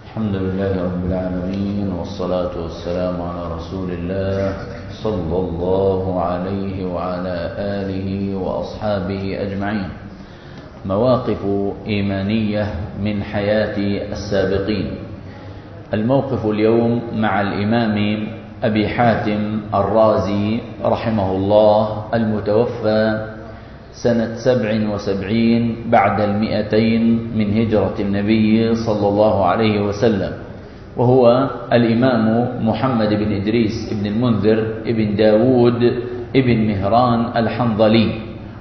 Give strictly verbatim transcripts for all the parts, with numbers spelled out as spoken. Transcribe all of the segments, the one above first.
الحمد لله رب العالمين، والصلاة والسلام على رسول الله صلى الله عليه وعلى آله وأصحابه أجمعين. مواقف إيمانية من حياة السابقين. الموقف اليوم مع الإمام أبي حاتم الرازي رحمه الله المتوفى سنة سبع وسبعين بعد المئتين من هجرة النبي صلى الله عليه وسلم، وهو الإمام محمد بن إدريس بن المنذر بن داود بن مهران الحنظلي،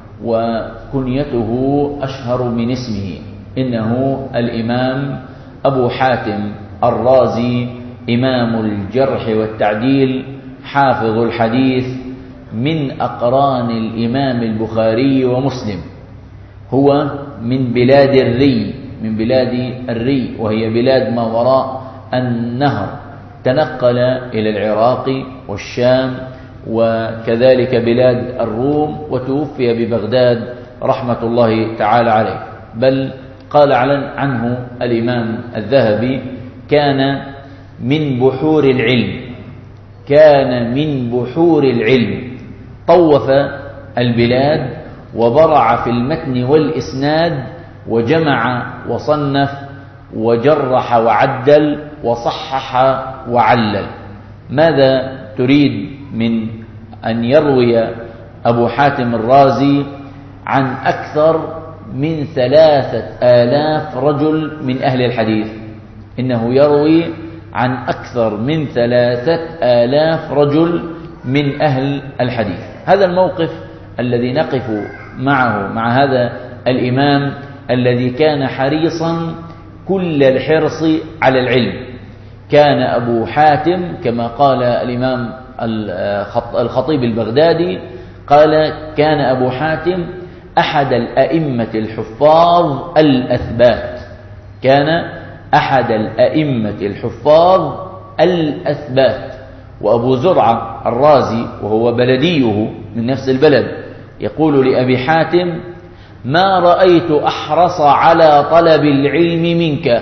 وكنيته أشهر من اسمه، إنه الإمام أبو حاتم الرازي، إمام الجرح والتعديل، حافظ الحديث، من أقران الإمام البخاري ومسلم. هو من بلاد الري، من بلاد الري وهي بلاد ما وراء النهر، تنقل إلى العراق والشام وكذلك بلاد الروم، وتوفي ببغداد رحمة الله تعالى عليه. بل قال عنه الإمام الذهبي: كان من بحور العلم، كان من بحور العلم، طوف البلاد وبرع في المتن والإسناد، وجمع وصنف وجرح وعدل وصحح وعلل. ماذا تريد من أن يروي أبو حاتم الرازي عن أكثر من ثلاثة آلاف رجل من أهل الحديث؟ إنه يروي عن أكثر من ثلاثة آلاف رجل من أهل الحديث. هذا الموقف الذي نقف معه مع هذا الإمام الذي كان حريصا كل الحرص على العلم. كان أبو حاتم كما قال الإمام الخطيب البغدادي، قال: كان أبو حاتم أحد الأئمة الحفاظ الأثبات، كان أحد الأئمة الحفاظ الأثبات. وأبو زرعة الرازي وهو بلديه من نفس البلد يقول لأبي حاتم: ما رأيت أحرص على طلب العلم منك،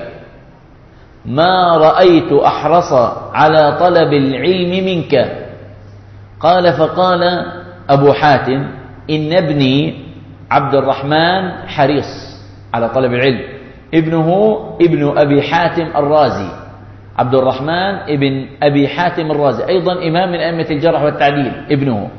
ما رأيت أحرص على طلب العلم منك. قال: فقال أبو حاتم: إن ابني عبد الرحمن حريص على طلب العلم. ابنه ابن أبي حاتم الرازي، عبد الرحمن ابن أبي حاتم الرازي، أيضا إمام من أئمة الجرح والتعديل ابنه.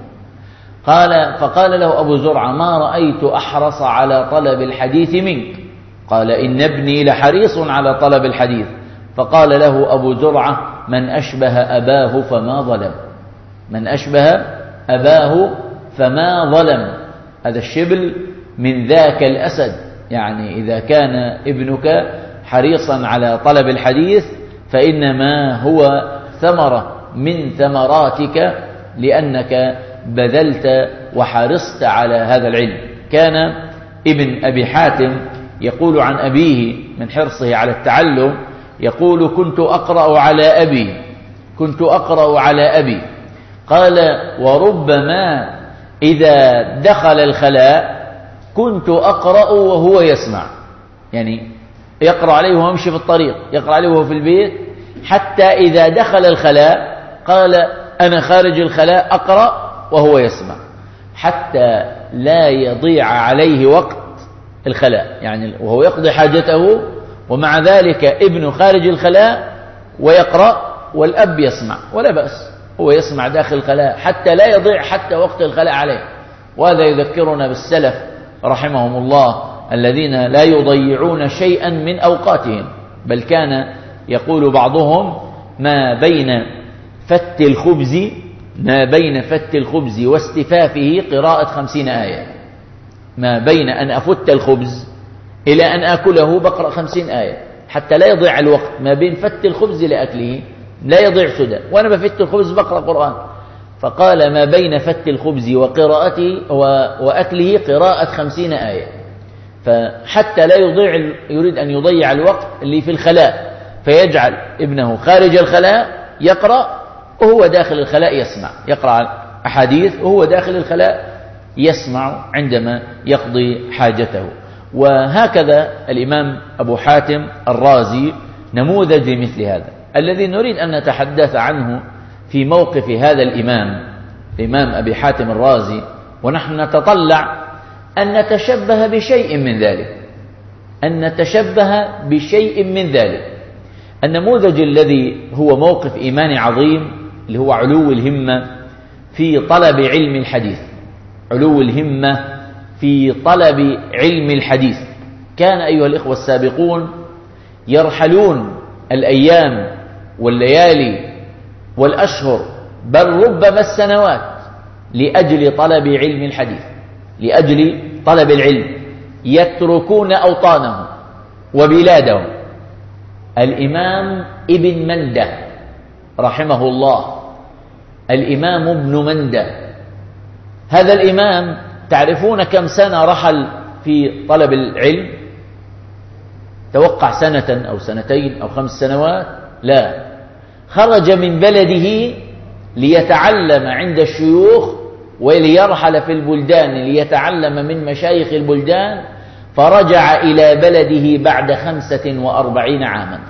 قال: فقال له أبو زرعة: ما رأيت أحرص على طلب الحديث منك. قال: إن ابني لحريص على طلب الحديث. فقال له أبو زرعة: من أشبه أباه فما ظلم، من أشبه أباه فما ظلم. هذا الشبل من ذاك الأسد، يعني إذا كان ابنك حريصا على طلب الحديث فإنما هو ثمرة من ثمراتك، لأنك بذلت وحرصت على هذا العلم. كان ابن أبي حاتم يقول عن أبيه من حرصه على التعلم، يقول: كنت أقرأ على أبي، كنت أقرأ على أبي. قال: وربما إذا دخل الخلاء كنت أقرأ وهو يسمع، يعني يقرأ عليه وهو يمشي في الطريق، يقرأ عليه وهو في البيت، حتى إذا دخل الخلاء قال: أنا خارج الخلاء أقرأ وهو يسمع، حتى لا يضيع عليه وقت الخلاء، يعني وهو يقضي حاجته ومع ذلك ابن خارج الخلاء ويقرأ والأب يسمع، ولا بأس، هو يسمع داخل الخلاء حتى لا يضيع حتى وقت الخلاء عليه. وهذا يذكرنا بالسلف رحمهم الله الذين لا يضيعون شيئا من أوقاتهم، بل كان يقول بعضهم: ما بين فت الخبز ما بين فت الخبز واستفافه قراءة خمسين آية. ما بين أن أفت الخبز إلى أن أكله بقرأ خمسين آية حتى لا يضيع الوقت، ما بين فت الخبز لأكله لا يضيع سدى، وأنا بفت الخبز بقرأ قرآن. فقال: ما بين فت الخبز وقراءته وأكله قراءة خمسين آية، فحتى لا يضيع، يريد أن يضيع الوقت اللي في الخلاء، فيجعل ابنه خارج الخلاء يقرأ وهو داخل الخلاء يسمع، يقرأ أحاديث وهو داخل الخلاء يسمع عندما يقضي حاجته. وهكذا الإمام أبو حاتم الرازي نموذج لمثل هذا. الذي نريد أن نتحدث عنه في موقف هذا الإمام الإمام أبي حاتم الرازي، ونحن نتطلع أن نتشبه بشيء من ذلك أن نتشبه بشيء من ذلك النموذج الذي هو موقف إيماني عظيم، اللي هو علو الهمة في طلب علم الحديث. علو الهمة في طلب علم الحديث. كان أيها الإخوة السابقون يرحلون الأيام والليالي والأشهر بل ربما السنوات لأجل طلب علم الحديث، لأجل طلب العلم، يتركون أوطانهم وبلادهم. الإمام ابن مندة رحمه الله، الإمام ابن مندة، هذا الإمام تعرفون كم سنة رحل في طلب العلم؟ توقع سنة أو سنتين أو خمس سنوات؟ لا، خرج من بلده ليتعلم عند الشيوخ وليرحل في البلدان ليتعلم من مشايخ البلدان، فرجع إلى بلده بعد خمسة وأربعين عاما.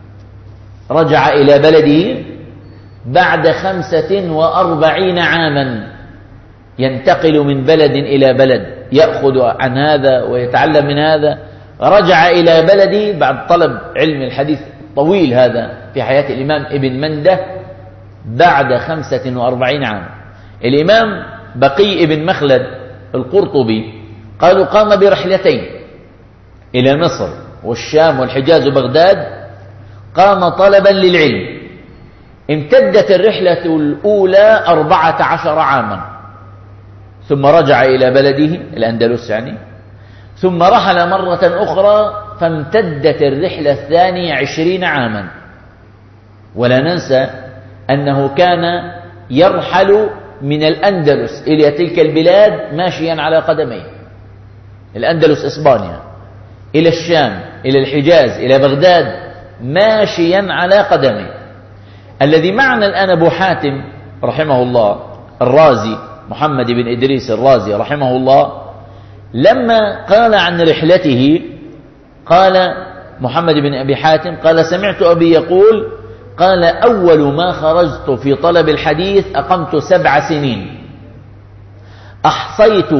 رجع إلى بلده بعد خمسة وأربعين عاما، ينتقل من بلد إلى بلد، يأخذ عن هذا ويتعلم من هذا. رجع إلى بلده بعد طلب علم الحديث طويل هذا في حياة الإمام ابن مندة بعد خمسة وأربعين عاما. الإمام بقي ابن مخلد القرطبي قالوا قام برحلتين إلى مصر والشام والحجاز وبغداد، قام طلبا للعلم. امتدت الرحلة الأولى أربعة عشر عاما، ثم رجع إلى بلده الأندلس يعني، ثم رحل مرة أخرى فامتدت الرحلة الثانية عشرين عاما. ولا ننسى أنه كان يرحل من الأندلس إلى تلك البلاد ماشيا على قدميه، الأندلس إسبانيا، إلى الشام، إلى الحجاز، إلى بغداد، ماشيا على قدميه. الذي معنا الآن أبو حاتم رحمه الله الرازي، محمد بن إدريس الرازي رحمه الله، لما قال عن رحلته قال محمد بن أبي حاتم قال سمعت أبي يقول قال أول ما خرجت في طلب الحديث أقمت سبع سنين، أحصيت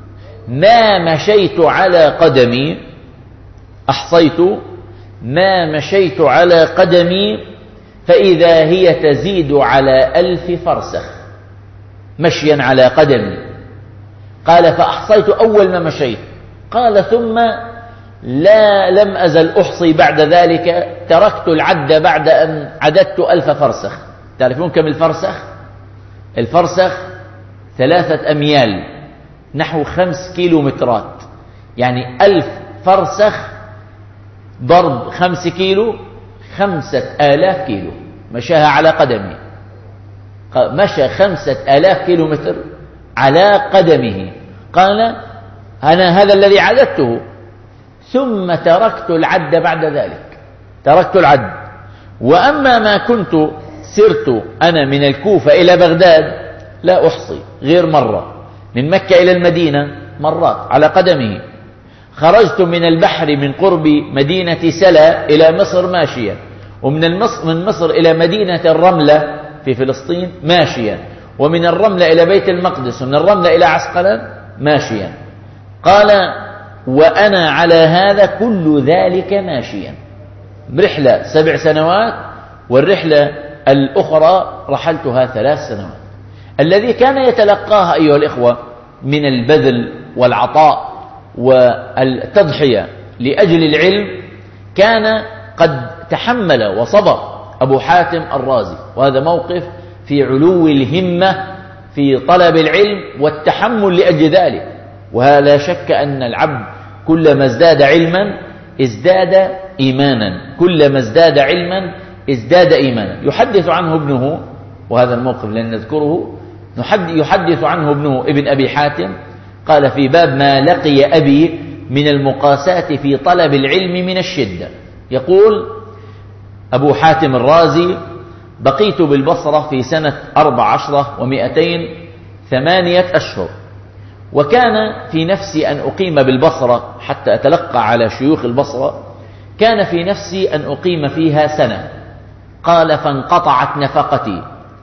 ما مشيت على قدمي أحصيت ما مشيت على قدمي فإذا هي تزيد على ألف فرسخ مشيا على قدمي. قال فأحصيت أول ما مشيت، قال ثم لا لم أزل أحصي بعد ذلك، تركت العد بعد أن عددت ألف فرسخ. تعرفون كم الفرسخ؟ الفرسخ ثلاثة أميال، نحو خمس كيلومترات، يعني ألف فرسخ ضرب خمس كيلو، خمسة آلاف كيلو مشاها على قدمه. مشى خمسة آلاف كيلومتر على قدمه. قال أنا هذا الذي عددته، ثم تركت العد بعد ذلك، تركت العد. وأما ما كنت سرت أنا من الكوفة إلى بغداد لا أحصي غير مرة، من مكة إلى المدينة مرات على قدمه. خرجت من البحر من قرب مدينة سلا إلى مصر ماشيا، ومن المصر من مصر إلى مدينة الرملة في فلسطين ماشيا، ومن الرملة إلى بيت المقدس، ومن الرملة إلى عسقلان ماشيا. قال وأنا على هذا كل ذلك ماشيا. رحلة سبع سنوات، والرحلة الأخرى رحلتها ثلاث سنوات. الذي كان يتلقاها أيها الإخوة من البذل والعطاء والتضحية لأجل العلم كان قد تحمل وصبر أبو حاتم الرازي، وهذا موقف في علو الهمة في طلب العلم والتحمل لأجل ذلك. ولا شك أن العبد كلما ازداد علما ازداد إيمانا، كلما ازداد علما ازداد إيمانا. يحدث عنه ابنه، وهذا الموقف لن نذكره، يحدث عنه ابنه ابن أبي حاتم قال في باب ما لقي أبي من المقاسات في طلب العلم من الشدة، يقول أبو حاتم الرازي بقيت بالبصرة في سنة أربع عشرة ومئتين ثمانية أشهر، وكان في نفسي أن أقيم بالبصرة حتى أتلقى على شيوخ البصرة، كان في نفسي أن أقيم فيها سنة. قال فانقطعت نفقتي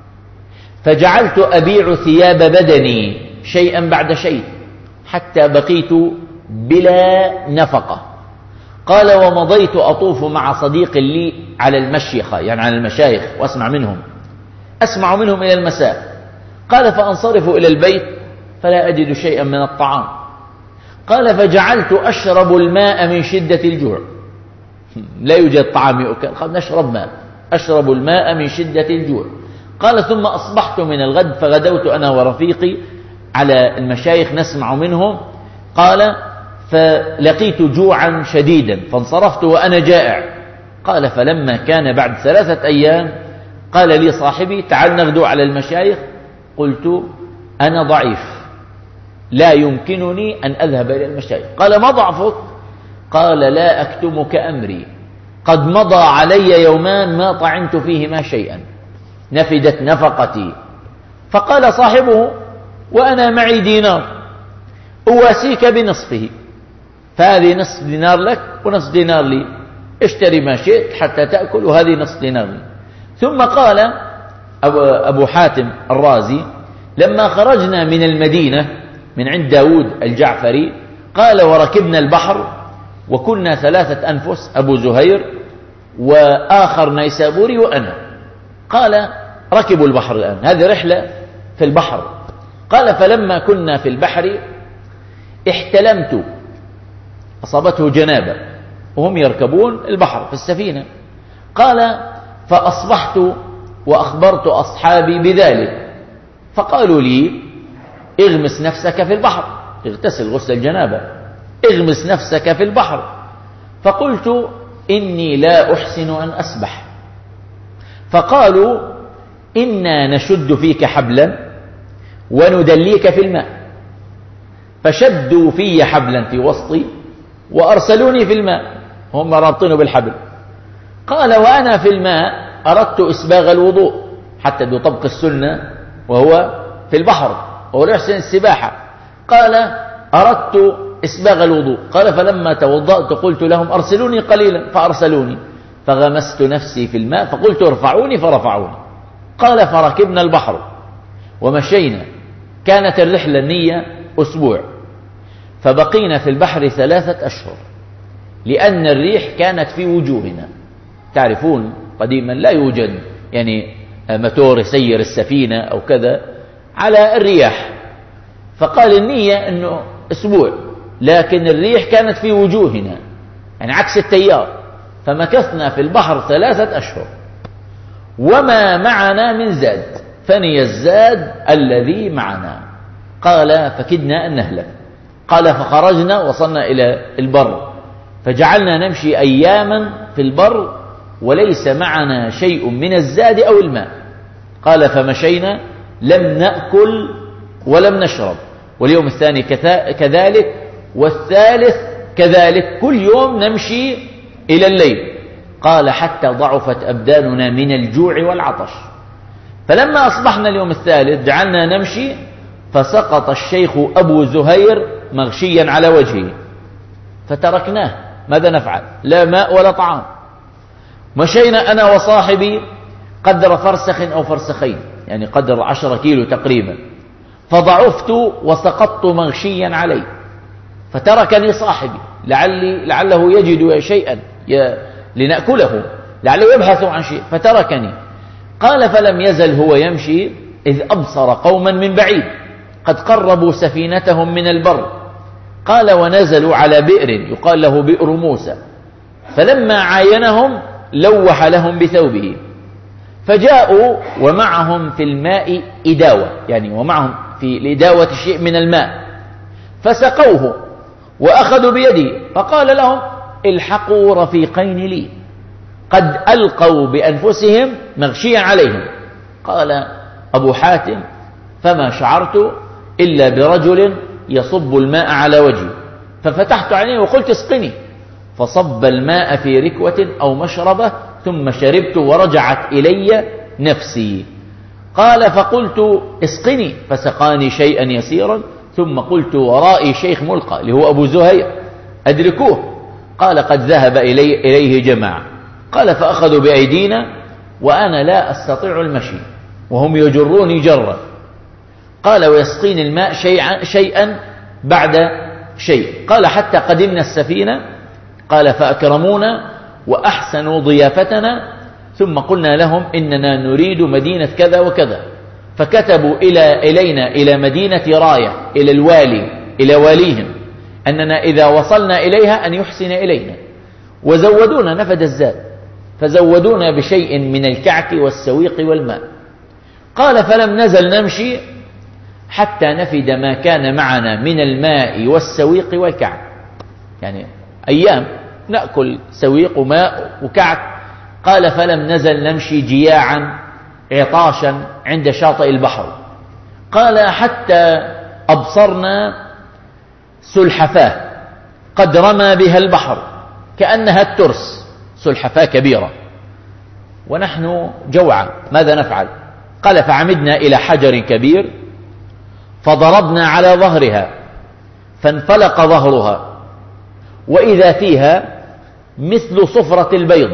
فجعلت أبيع ثياب بدني شيئا بعد شيء حتى بقيت بلا نفقة. قال ومضيت أطوف مع صديق لي على المشيخة، يعني على المشايخ، وأسمع منهم أسمع منهم إلى المساء. قال فأنصرف إلى البيت فلا أجد شيئا من الطعام. قال فجعلت أشرب الماء من شدة الجوع، لا يوجد طعام يؤكل، قال نشرب ماء، أشرب الماء من شدة الجوع. قال ثم أصبحت من الغد فغدوت أنا ورفيقي على المشايخ نسمع منهم. قال فلقيت جوعا شديدا فانصرفت وأنا جائع. قال فلما كان بعد ثلاثة أيام قال لي صاحبي تعال نغدو على المشايخ. قلت أنا ضعيف لا يمكنني أن أذهب إلى المشايخ. قال ما ضعفك؟ قال لا أكتمك أمري، قد مضى علي يومان ما طعمت فيهما شيئا، نفدت نفقتي. فقال صاحبه وأنا معي دينار أواسيك بنصفه، فهذه نصف دينار لك ونصف دينار لي، اشتري ما شئت حتى تأكل وهذه نصف دينار لي. ثم قال أبو حاتم الرازي لما خرجنا من المدينة من عند داود الجعفري قال وركبنا البحر وكنا ثلاثة أنفس، أبو زهير وآخر نيسابوري وأنا. قال ركبوا البحر الآن، هذه رحلة في البحر. قال فلما كنا في البحر احتلمت، أصابته جنابة وهم يركبون البحر في السفينة. قال فأصبحت وأخبرت أصحابي بذلك فقالوا لي اغمس نفسك في البحر، اغتسل غسل الجنابة، اغمس نفسك في البحر. فقلت إني لا أحسن أن أسبح. فقالوا إنا نشد فيك حبلا وندليك في الماء. فشدوا في حبلا في وسطي وأرسلوني في الماء، هم رابطينه بالحبل. قال وأنا في الماء أردت إسباغ الوضوء حتى دو طبق السنة وهو في البحر وهو لا يحسن السباحة. قال أردت إسباغ الوضوء. قال فلما توضأت قلت لهم أرسلوني قليلا فأرسلوني، فغمست نفسي في الماء فقلت ارفعوني فرفعوني. قال فركبنا البحر ومشينا، كانت الرحلة النية أسبوع، فبقينا في البحر ثلاثة أشهر لأن الريح كانت في وجوهنا. تعرفون قديما لا يوجد يعني ماتور يسير السفينة أو كذا على الرياح، فقال النية أنه أسبوع، لكن الريح كانت في وجوهنا يعني عكس التيار. فمكثنا في البحر ثلاثة أشهر وما معنا من زاد، فني الزاد الذي معنا. قال فكدنا أن نهلك. قال فخرجنا وصلنا إلى البر فجعلنا نمشي أياما في البر وليس معنا شيء من الزاد أو الماء. قال فمشينا لم نأكل ولم نشرب، واليوم الثاني كذلك والثالث كذلك، كل يوم نمشي إلى الليل. قال حتى ضعفت أبداننا من الجوع والعطش. فلما أصبحنا اليوم الثالث جعلنا نمشي فسقط الشيخ أبو زهير مغشيا على وجهه فتركناه. ماذا نفعل؟ لا ماء ولا طعام. مشينا أنا وصاحبي قدر فرسخ أو فرسخين، يعني قدر عشرة كيلو تقريبا، فضعفت وسقطت مغشيا علي فتركني صاحبي لعلي لعله يجد شيئا لنأكله، لعله يبحث عن شيء، فتركني. قال فلم يزل هو يمشي إذ أبصر قوما من بعيد قد قربوا سفينتهم من البر. قال ونزلوا على بئر يقال له بئر موسى، فلما عاينهم لوح لهم بثوبه، فجاءوا ومعهم في الماء إداوة، يعني ومعهم في الإداوة شيء من الماء، فسقوه وأخذوا بيده. فقال لهم الحقوا رفيقين لي قد ألقوا بأنفسهم مغشيا عليهم. قال أبو حاتم فما شعرت إلا برجل يصب الماء على وجهي، ففتحت عيني وقلت اسقني، فصب الماء في ركوة أو مشربة ثم شربت ورجعت إلي نفسي. قال فقلت اسقني فسقاني شيئا يسيرا، ثم قلت ورائي شيخ ملقى اللي هو أبو زهير أدركوه. قال قد ذهب إلي إليه جماعة. قال فأخذوا بأيدينا وأنا لا أستطيع المشي وهم يجروني جرا. قال ويسقين الماء شيئا, شيئا بعد شيء. قال حتى قدمنا السفينة. قال فأكرمونا وأحسنوا ضيافتنا ثم قلنا لهم إننا نريد مدينة كذا وكذا، فكتبوا إلى إلينا إلى مدينة راية إلى الوالي إلى واليهم أننا إذا وصلنا إليها أن يحسن إلينا، وزودونا نفد الزاد، فزودونا بشيء من الكعك والسويق والماء. قال فلم نزل نمشي حتى نفد ما كان معنا من الماء والسويق والكعك، يعني أيام نأكل سويق وماء وكعك. قال فلم نزل نمشي جياعا عطاشا عند شاطئ البحر. قال حتى أبصرنا سلحفاة قد رمى بها البحر كأنها الترس، سلحفاة كبيرة، ونحن جوعى ماذا نفعل؟ قال فعمدنا إلى حجر كبير فضربنا على ظهرها فانفلق ظهرها وإذا فيها مثل صفرة البيض،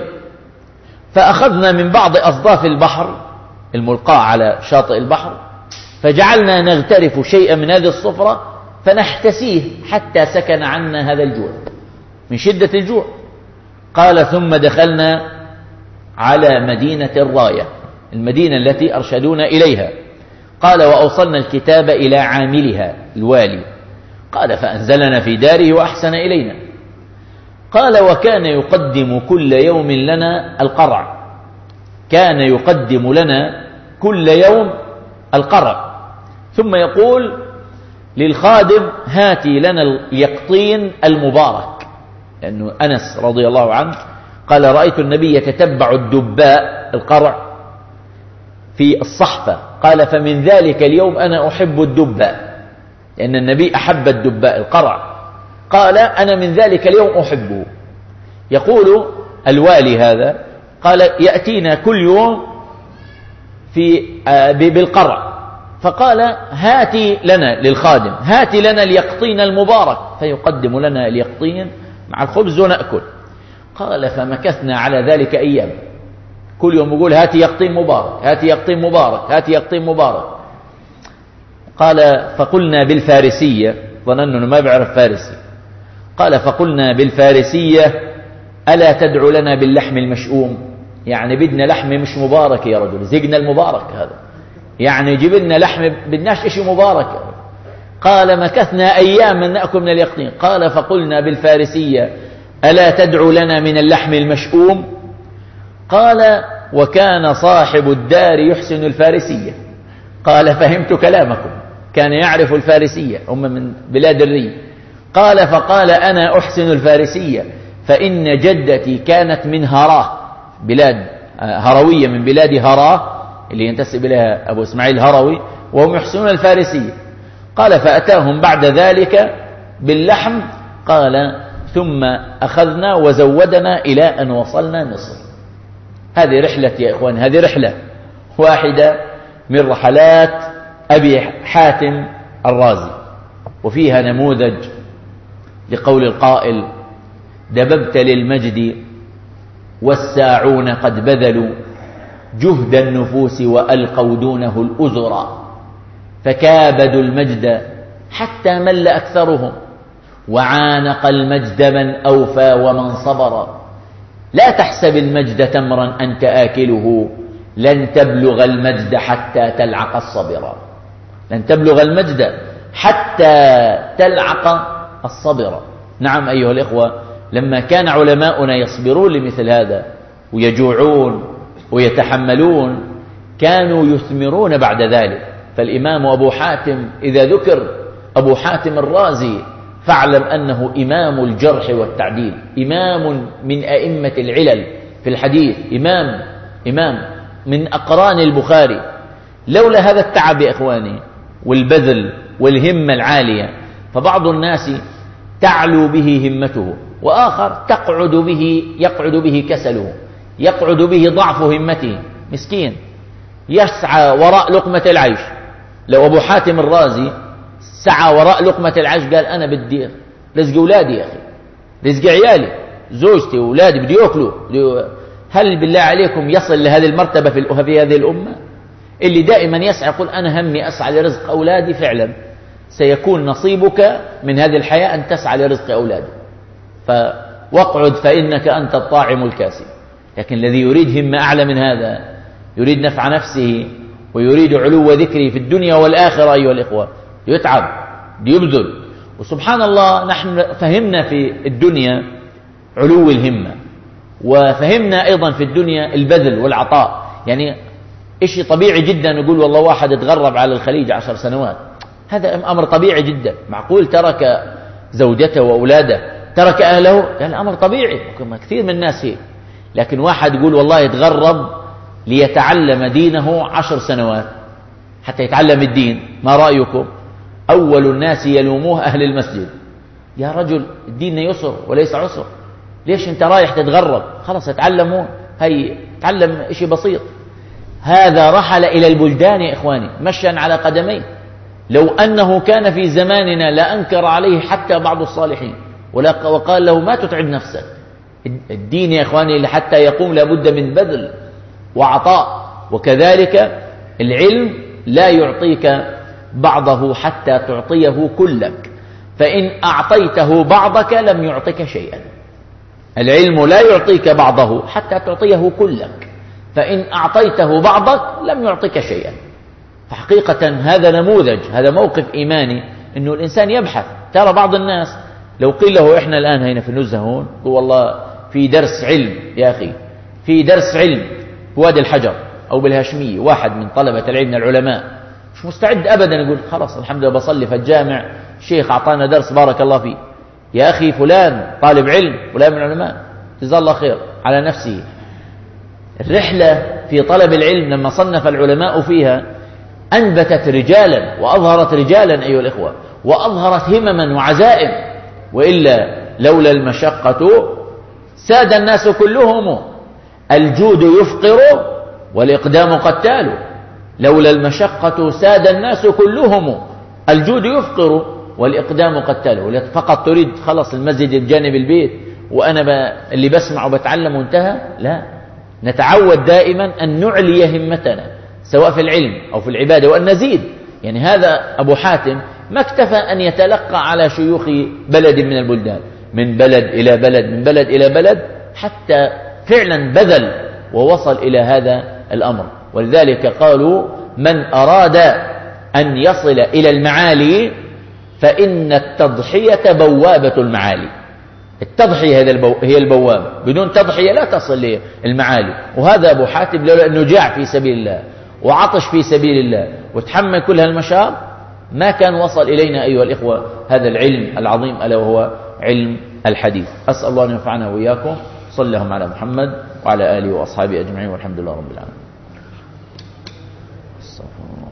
فأخذنا من بعض أصداف البحر الملقاة على شاطئ البحر فجعلنا نغترف شيئا من هذه الصفرة فنحتسيه حتى سكن عنا هذا الجوع من شدة الجوع. قال ثم دخلنا على مدينة الراية، المدينة التي أرشدونا إليها. قال وأوصلنا الكتاب إلى عاملها الوالي. قال فأنزلنا في داره وأحسن إلينا. قال وكان يقدم كل يوم لنا القرع، كان يقدم لنا كل يوم القرع، ثم يقول للخادم هاتي لنا اليقطين المبارك، لأنه أنس رضي الله عنه قال رأيت النبي يتتبع الدباء القرع في الصحفة، قال فمن ذلك اليوم أنا أحب الدباء، لأن النبي أحب الدباء القرع. قال أنا من ذلك اليوم أحبه. يقول الوالي هذا قال يأتينا كل يوم في بالقرع، فقال هاتي لنا للخادم هاتي لنا اليقطين المبارك، فيقدم لنا اليقطين مع الخبز ونأكل. قال فمكثنا على ذلك أيام، كل يوم يقول هاتي يقطين مبارك هاتي يقطين مبارك هاتي يقطين مبارك. قال فقلنا بالفارسية، ظننا أنه ما بيعرف فارسي. قال فقلنا بالفارسية ألا تدعو لنا باللحم المشؤوم، يعني بدنا لحم مش مبارك يا رجل، زقنا المبارك هذا، يعني جيب لنا لحم بدناش إشي مبارك. قال مكثنا أياما نأكل من اليقطين. قال فقلنا بالفارسية ألا تدعو لنا من اللحم المشؤوم. قال وكان صاحب الدار يحسن الفارسية. قال فهمت كلامكم، كان يعرف الفارسية، هم من بلاد الري. قال فقال أنا أحسن الفارسية فإن جدتي كانت من هراه، بلاد هروية من بلاد هراه اللي ينتسب إليها أبو إسماعيل الهروي، وهم يحسنون الفارسية. قال فأتاهم بعد ذلك باللحم. قال ثم أخذنا وزودنا إلى أن وصلنا مصر. هذه رحلة يا إخوان، هذه رحلة واحدة من رحلات أبي حاتم الرازي، وفيها نموذج لقول القائل دببت للمجد والساعون قد بذلوا جهد النفوس وألقوا دونه الأزرا، فكابدوا المجد حتى مل أكثرهم وعانق المجد من أوفى ومن صبر. لا تحسب المجد تمرا أنت آكله، لن تبلغ المجد حتى تلعق الصبر. لن تبلغ المجد حتى تلعق الصبر. نعم أيها الإخوة، لما كان علماؤنا يصبرون لمثل هذا ويجوعون ويتحملون كانوا يثمرون بعد ذلك. فالإمام أبو حاتم إذا ذكر أبو حاتم الرازي فاعلم أنه إمام الجرح والتعديل، إمام من أئمة العلل في الحديث، إمام إمام من أقران البخاري. لولا هذا التعب يا إخواني والبذل والهمة العالية، فبعض الناس تعلو به همته، وآخر تقعد به يقعد به كسله، يقعد به ضعف همته، مسكين يسعى وراء لقمة العيش. لو أبو حاتم الرازي سعى وراء لقمة العيش قال أنا بدي رزق أولادي يا أخي، رزق عيالي، زوجتي وأولادي بدي يأكلوا. هل بالله عليكم يصل لهذه المرتبة في, في هذه الأمة؟ اللي دائما يسعى يقول أنا همي أسعى لرزق أولادي، فعلا سيكون نصيبك من هذه الحياة أن تسعى لرزق أولادك، فواقعد فإنك أنت الطاعم الكاسي. لكن الذي يريد همة أعلى من هذا، يريد نفع نفسه ويريد علو ذكره في الدنيا والآخرة أيها الإخوة، يتعب يبذل. وسبحان الله نحن فهمنا في الدنيا علو الهمة، وفهمنا أيضا في الدنيا البذل والعطاء. يعني إشي طبيعي جدا نقول والله واحد اتغرب على الخليج عشر سنوات، هذا أمر طبيعي جدا. معقول ترك زوجته وأولاده، ترك أهله؟ يعني أمر طبيعي، كثير من الناس هيك. لكن واحد يقول والله يتغرب ليتعلم دينه عشر سنوات حتى يتعلم الدين، ما رأيكم؟ أول الناس يلوموه أهل المسجد، يا رجل الدين يسر وليس عسر، ليش أنت رايح تتغرب؟ خلاص اتعلموا، هي تعلم إشي بسيط. هذا رحل إلى البلدان يا إخواني مشيا على قدميه. لو أنه كان في زماننا لأنكر عليه حتى بعض الصالحين وقال له ما تتعب نفسك. الدين يا إخواني حتى يقوم لابد من بذل وعطاء. وكذلك العلم لا يعطيك بعضه حتى تعطيه كلك، فإن أعطيته بعضك لم يعطيك شيئا. العلم لا يعطيك بعضه حتى تعطيه كلك، فإن أعطيته بعضك لم يعطيك شيئا. فحقيقة هذا نموذج، هذا موقف إيماني، إنه الإنسان يبحث. ترى بعض الناس لو قيل له إحنا الآن هنا في النزهة هون، يقول والله في درس علم يا أخي، في درس علم في وادي الحجر أو بالهاشمية، واحد من طلبة العلم من العلماء مش مستعد أبدا يقول خلاص الحمد لله بصلي في الجامع، شيخ أعطانا درس بارك الله فيه. يا أخي فلان طالب علم، فلان من العلماء جزاه الله خير على نفسه. الرحلة في طلب العلم لما صنف العلماء فيها أنبتت رجالا وأظهرت رجالا أيها الإخوة، وأظهرت همما وعزائم. وإلا لولا المشقة ساد الناس كلهم، الجود يفقر والإقدام قتال. لولا المشقة ساد الناس كلهم، الجود يفقر والإقدام قتال. فقط تريد خلص المسجد بجانب البيت وأنا ب... اللي بسمع وبتعلم وانتهى؟ لا، نتعود دائما أن نعلي همتنا سواء في العلم أو في العبادة وأن نزيد. يعني هذا أبو حاتم ما اكتفى أن يتلقى على شيوخ بلد من البلدان، من بلد إلى بلد، من بلد إلى بلد، حتى فعلا بذل ووصل إلى هذا الأمر. ولذلك قالوا من أراد أن يصل إلى المعالي فإن التضحية بوابة المعالي. التضحية هي البوابة، بدون تضحية لا تصل للمعالي. وهذا أبو حاتم لولا أنه جاع في سبيل الله وعطش في سبيل الله وتحمل كل هالمشاق ما كان وصل إلينا أيها الإخوة هذا العلم العظيم ألا وهو علم الحديث. أسأل الله أن ينفعنا وإياكم. صلى الله على محمد وعلى آله وأصحابه أجمعين والحمد لله رب العالمين.